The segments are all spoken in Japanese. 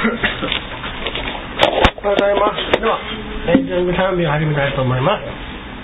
おはようございます。ではエンジニング賛美を始めたいと思います。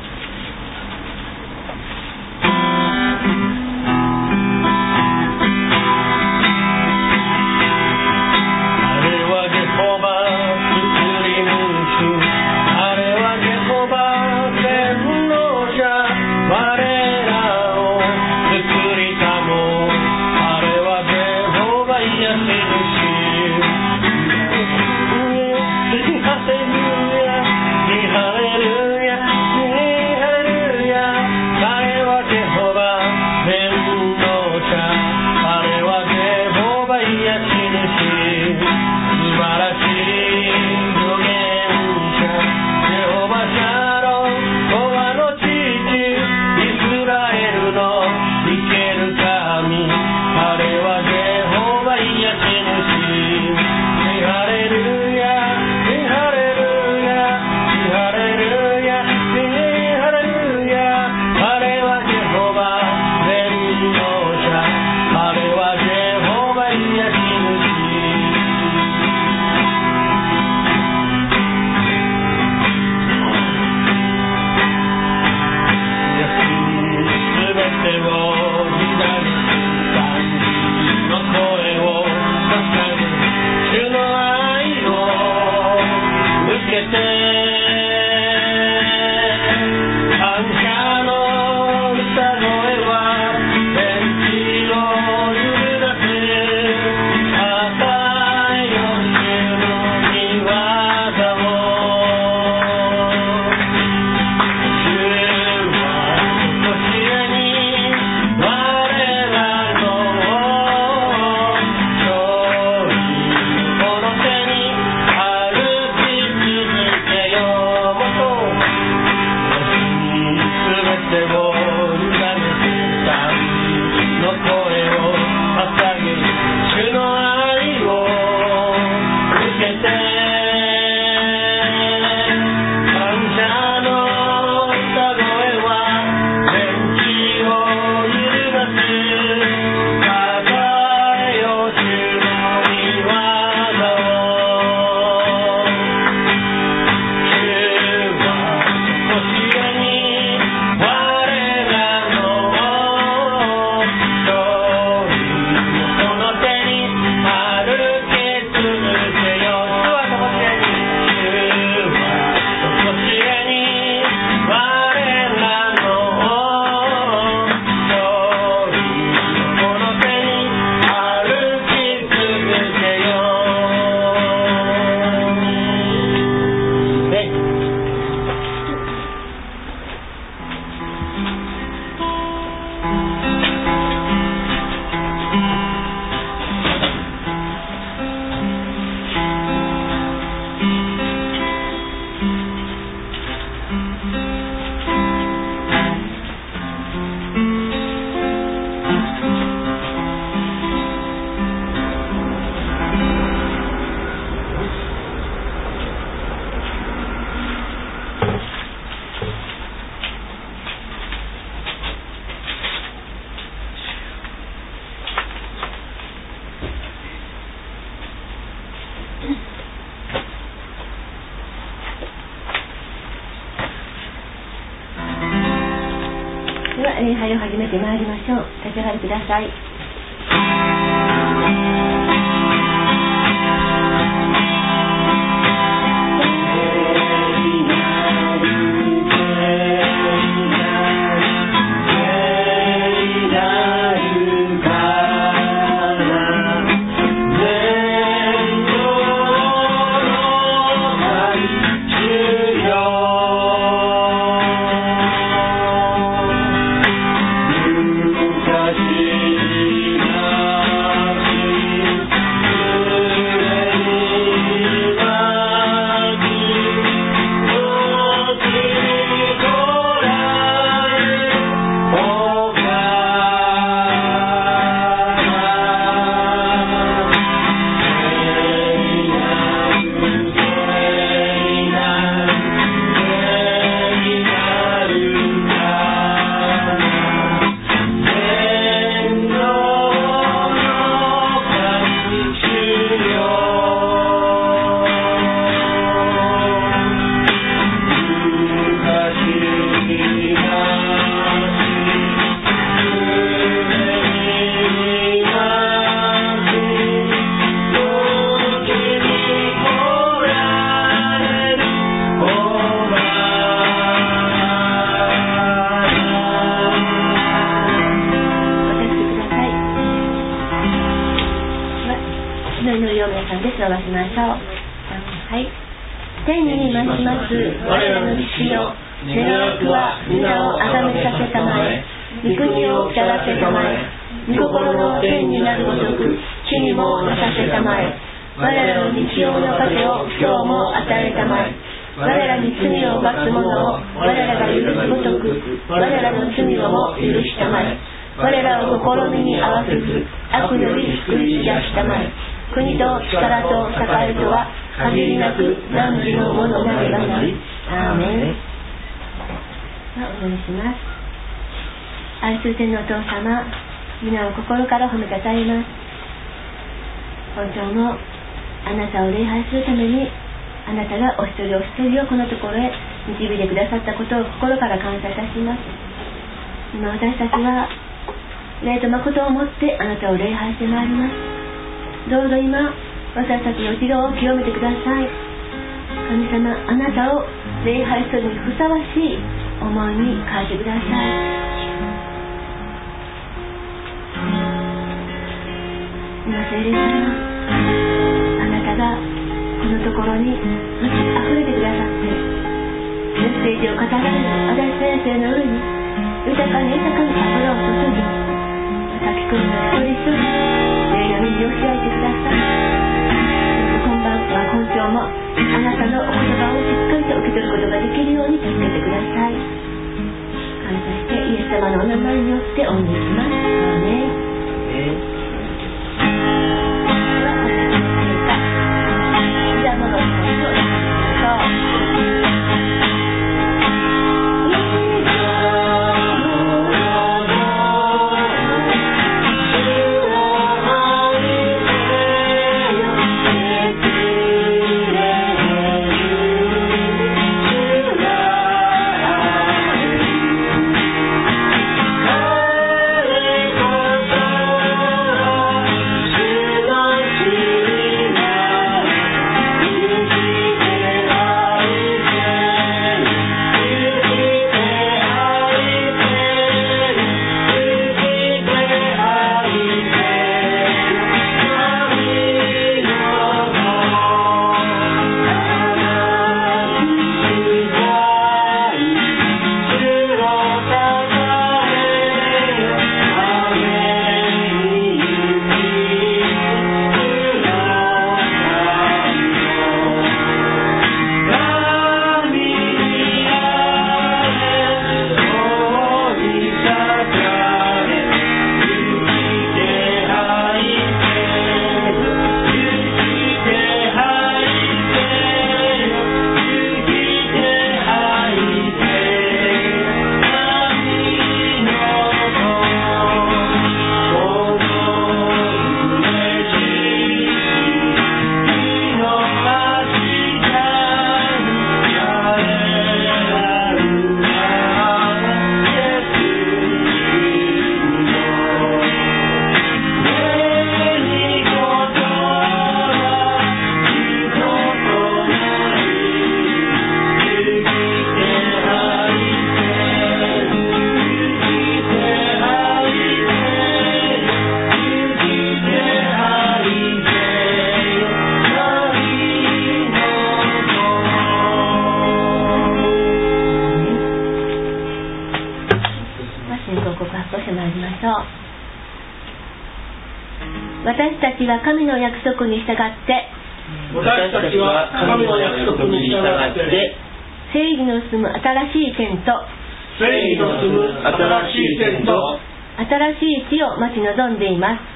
礼拝を始めてまいりましょう。立ち上がりください。 昔祈りを皆さんで伝わしましょう。はい。天に増します我らの父よ、願わくは皆をあがめさせたまえ、御国を来らせたまえ、御心の天になるごとく地にもなさせたまえ、我らの日曜の糧を今日も与えたまえ、我らに罪を犯す者を我らが許すごとく我らの罪をも許したまえ、我らを試みに合わせず悪より救い出したまえ、国と力と栄とは限りなく何時のものなればなり。アーメン。お祈りします。愛する天のお父様、皆を心から褒めたたえます。本当もあなたを礼拝するためにあなたがお一人お一人をこのところへ導いてくださったことを心から感謝いたします。今私たちは霊と誠をもってあなたを礼拝してまいります。どうぞ今私たちの内側を清めてください。神様、あなたを礼拝するにふさわしい思いに変えてください。今聖霊様、あなたがこのところに満ち溢れてくださって、メッセージを語られる足立先生の上に豊かに油を注ぎ、私くんの一人一人霊の目に寄せられてください。今晩は今週もあなたのお言葉をしっかりと受け取ることができるように助けてください。感謝してイエス様のお名前によってお祈りします。アーメン。私たちは神の約束に従って正義の住む新しい天と新しい地を待ち望んでいます。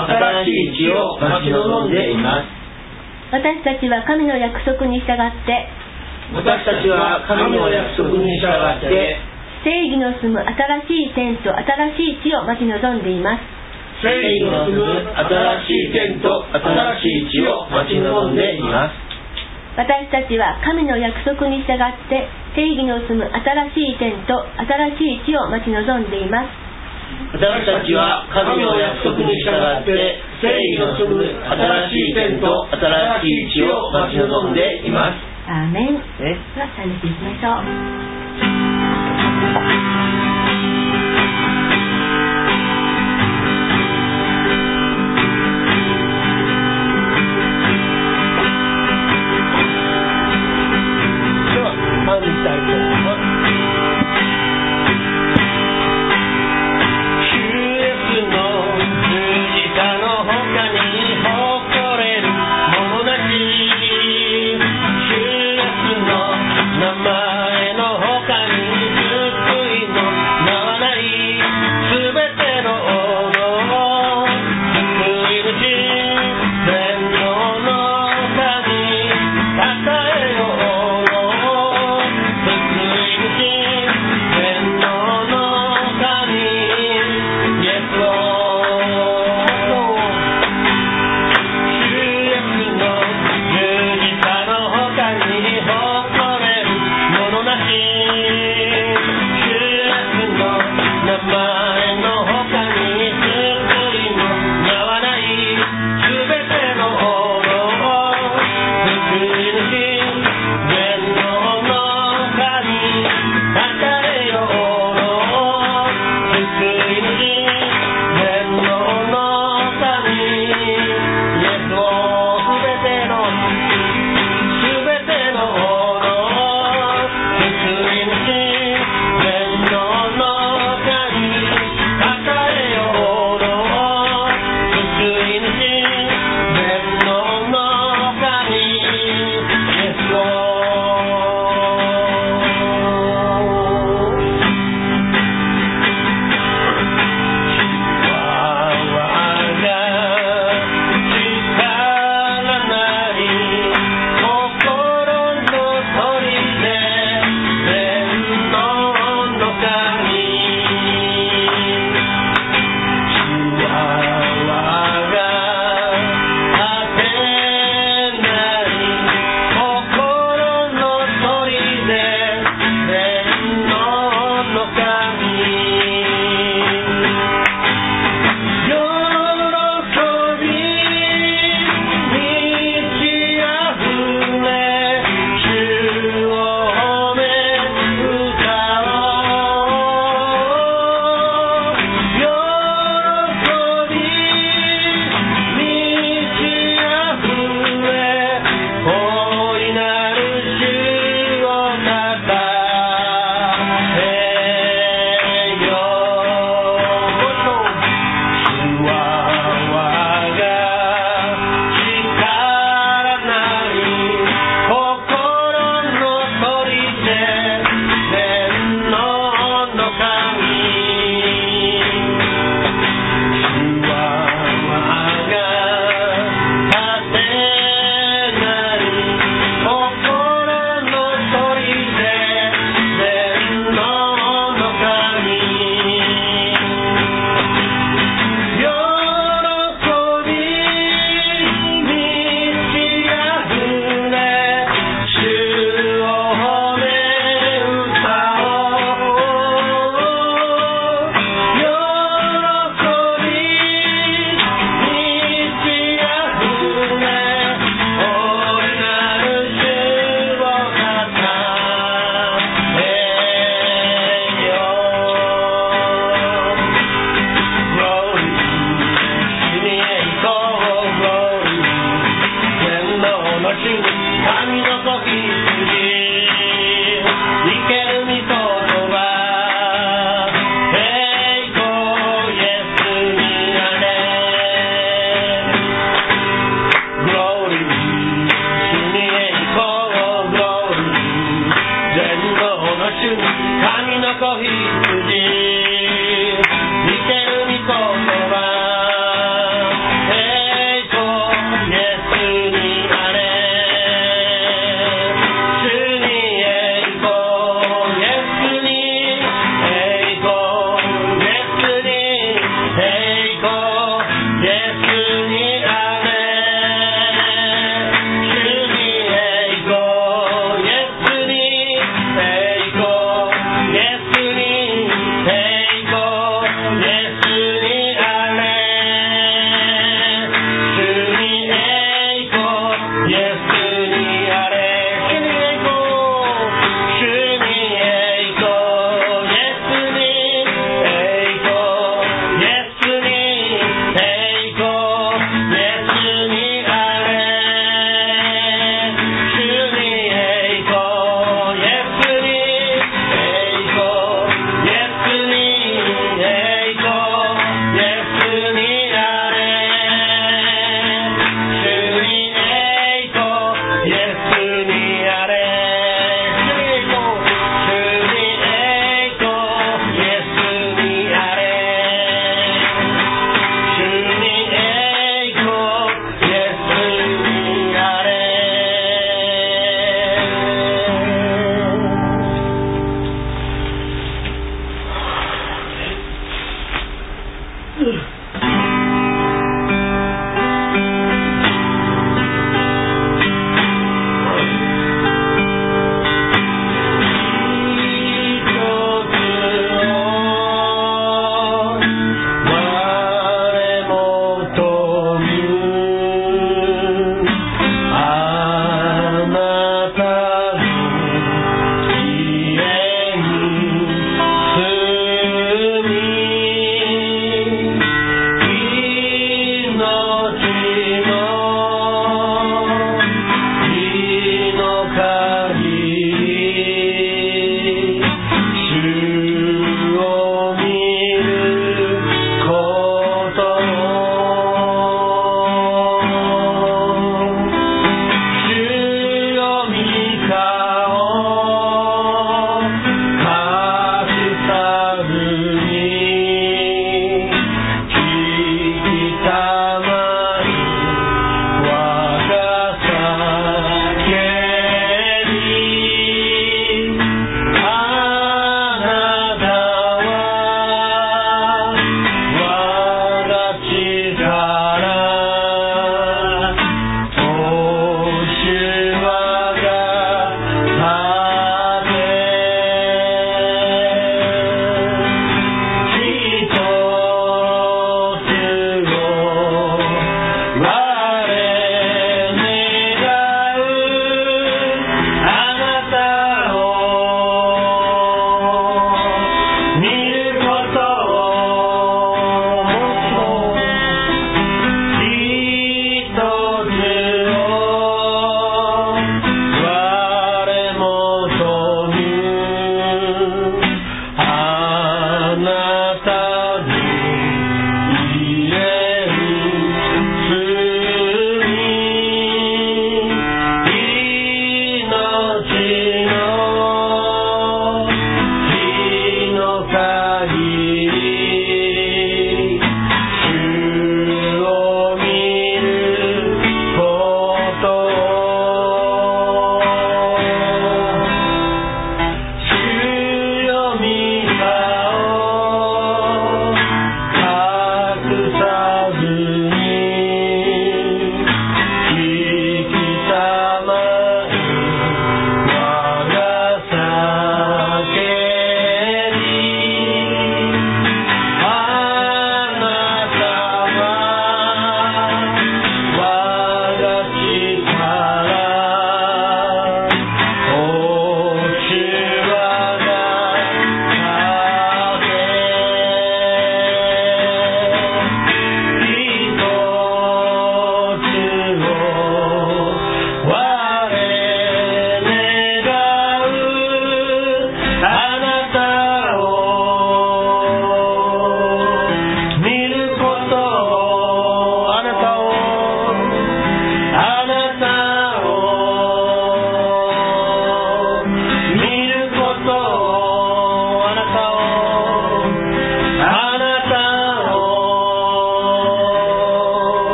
私たちは神の約束に従って正義の住む新しい天と新しい地を待ち望んでいます。 正義の住む新しい天と新しい地を待ち望んでいます。 私たちは神の約束に従って正義の住む新しい天と新しい地を待ち望んでいます。 私たちは神の約束に従って正義の住む新しい天と新しい地を待ち望んでいます。 アーメン。では賛美していきましょう。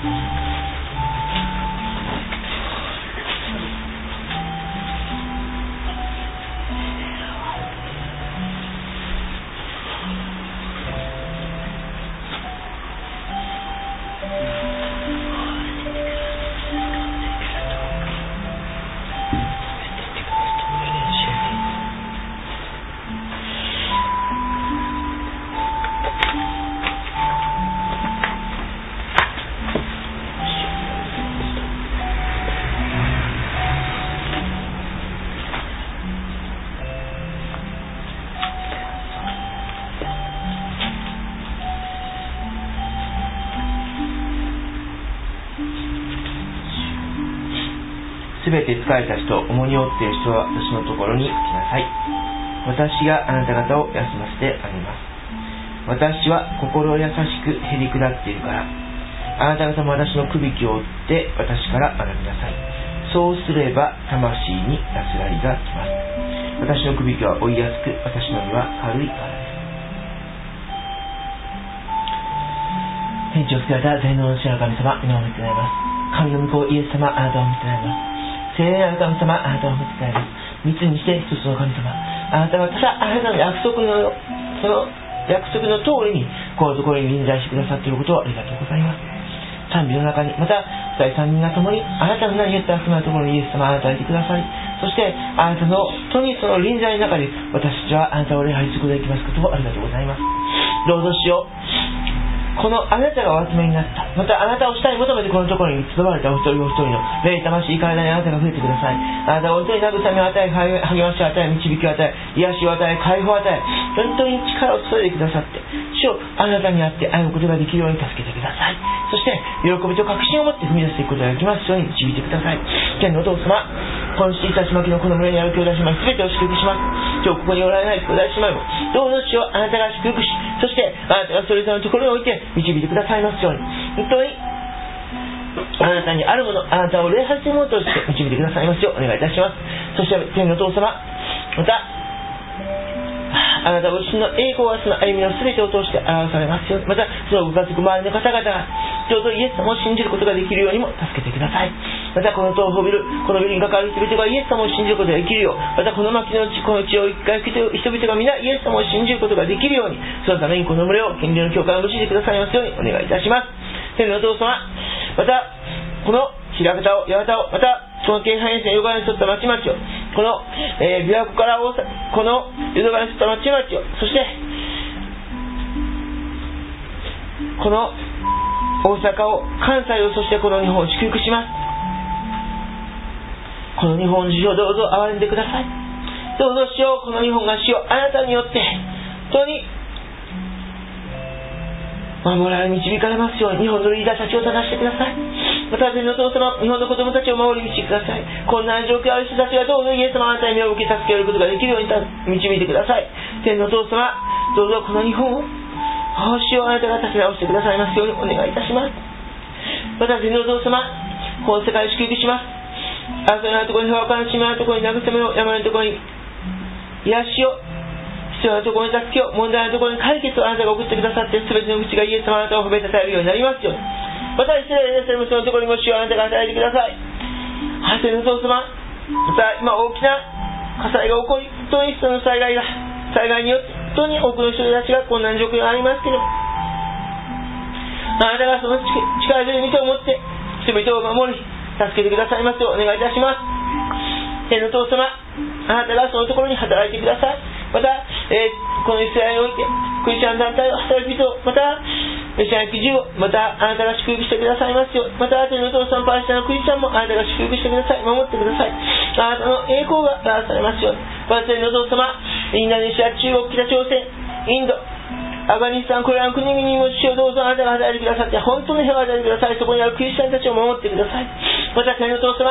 すべて疲れた人、重荷を負っている人は私のところに来なさい。私があなた方を休ませてあげます。私は心優しくへり下っているから、あなた方も私のくびきを負って私から学びなさい。そうすれば魂に安らぎが来ます。私のくびきは負いやすく、私の荷は軽いからです。天地を作られた全能の主の神様、皆を見てくださいます。神の御子イエス様、あなたを見てくださいます。聖霊なる神様、あなたを見てくださいます。密にして一つの神様、あなたはただあなたの約束のその約束の通りにこのところに臨在してくださっていることをありがとうございます。賛美の中にまた2人3人が共にあなたの名によって集まるところにイエス様、あなたがいてくださり、そしてあなたの本当にその臨在の中で私たちはあなたを礼拝することができますことをありがとうございます。どうぞしよう、このあなたがお集めになった、またあなたを主体求めてこのところに集まれたお一人お一人の霊、魂、体にあなたが触れてください。あなたが本当に慰めを与え、励ましを与え、導きを与え、癒しを与え、解放を与え、本当に力を注いでくださって、主をあなたにあって歩むことができるように助けてください。そして喜びと確信を持って踏み出していくことができますように導いてください。天のお父様、この小さし巻きのこの群れにある兄弟姉妹すべてを祝福します。今日ここにおられない兄弟姉妹もどうぞ主をあなたが祝福し、そしてあなたがそれぞれのところに置いて導いてくださいますように、本当にあなたにあるもの、あなたを礼拝するものとして導いてくださいますようお願いいたします。そして天のお父様、またあなたご自身の栄光はその歩みの全てを通して表されますように、またそのご家族周りの方々がどうぞイエス様を信じることができるようにも助けてください。またこの東方ビル、このビルに関わる人々がイエス様を信じることができるよう、またこの牧の地、この地を一回人々が皆イエス様を信じることができるように、そのためにこの群れを権利の教会を用いてくださいますようにお願いいたします。天のお父様、またこの枚方を、八幡を、またこの京阪沿線、淀川に沿った町々を、この、琵琶湖からこの淀川に沿った町々を、そしてこの大阪を、関西を、そしてこの日本を祝福します。この日本の主をどうぞ憐れんでください。どうぞ主よ、この日本が主をあなたによって本当に守られ導かれますように、日本のリーダーたちを正してください。また天のお父様、日本の子供たちを守り導いてください。困難な状況ある人たちがどうぞイエス様あなたに目を向け助けることができるように導いてください。天のお父様、どうぞこの日本を主をあなたが立て直してくださいますようにお願いいたします。また天のお父様、この世界を祝福します。あなたのあるところに平和悲しみのあるところに慰めを、山のところに癒しを、必要なところに助けを、問題のところに解決をあなたが送ってくださって、全ての口がイエス様あなたを褒めたたえるようになりますように。またイスラエルのそのところにも主をあなたが与えてください。天のお父様、また今大きな火災が起こり、本当にその災害によって本当に多くの人たちが困難な状況がありますけれども、あなたがその力強い御手を持って人々を守り助けてくださいますようお願いいたします。天のお父様、あなたがそのところに働いてください。また、このイスラエルにおいてクリスチャン団体を働く人を、またメシアの基準をまたあなたが祝福してくださいますよう、また天のお父様、パレスチナのクリスチャンもあなたが祝福してください、守ってください。あなたの栄光が表されますように。また天のお父様、インドネシア、中国、北朝鮮、インド、アフガニスタン、これらの国々にも主をどうぞあなたが与えてくださって、本当の平和を与えてください。そこにあるクリスチャンたちを守ってください。また天のお父様、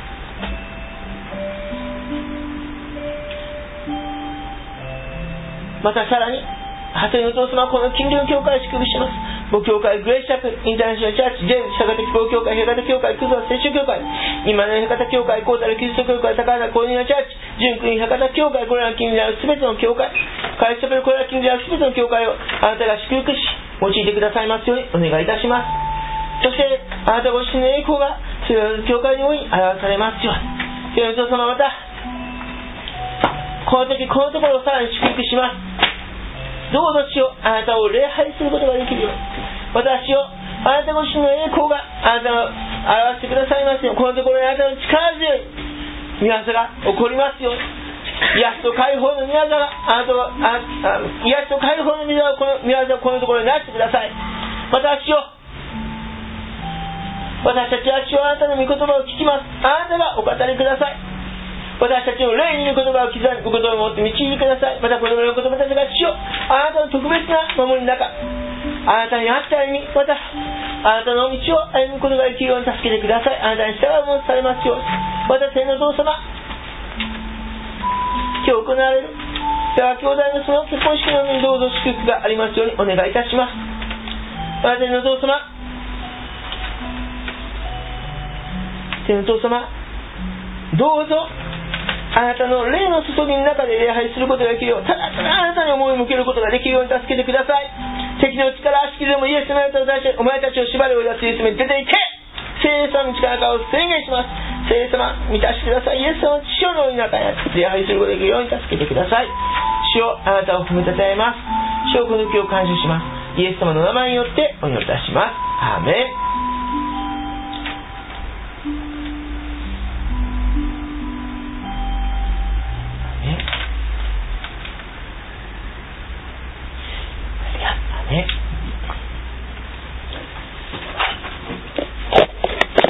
またさらに天のお父様、この近隣の教会を祝福します。母教会グレースチャペル、インターナショナルチャーチ、ジェームズ坂手希望教会、平方教会、クズワ聖書教会、今の平方教会、コータルキリスト教会、高原コーニアチャーチ、純国平方教会、これらの近隣である全ての教会、カリストペル、これらの近隣である全ての教会をあなたが祝福し用いてくださいますようにお願いいたします。そしてあなたご自身の栄光が強い教会におい表されますように。天の父様、またこの時このところをさらに祝福します。どうぞ主よ、あなたを礼拝することができるように、私をあなたご自身の栄光があなたを表してくださいますように。このところにあなたの力強い御業が起こりますように。癒しと解放の御業があなたは癒しと解放の御業をこのところになしてください。私たちは主よ、あなたの御言葉を聞きます。あなたがお語りください。私たちの霊に御言葉を刻む御言葉を持って導いてください。また子供の子供たちが主よ、あなたの特別な守りの中、あなたにあった歩み、またあなたの道を歩むことができるように助けてください。あなたに従うものとされますように。また天の父様、今日行われる世話兄弟のその結婚式の上にどうぞ祝福がありますようにお願いいたします。また天の父様、どうぞあなたの霊の注ぎの中で礼拝することができるよう、ただただあなたに思い向けることができるように助けてください。敵の力、足切りでもイエス様にお前たちを縛る追い出すイエス様に出ていけ。聖霊様の力を宣言します。聖霊様、満たしてください。イエス様の父よの中に礼拝することができるように助けてください。主よ、あなたを褒めたたえます。主よ、この時を感謝します。イエス様の名前によってお祈りいたします。アーメン。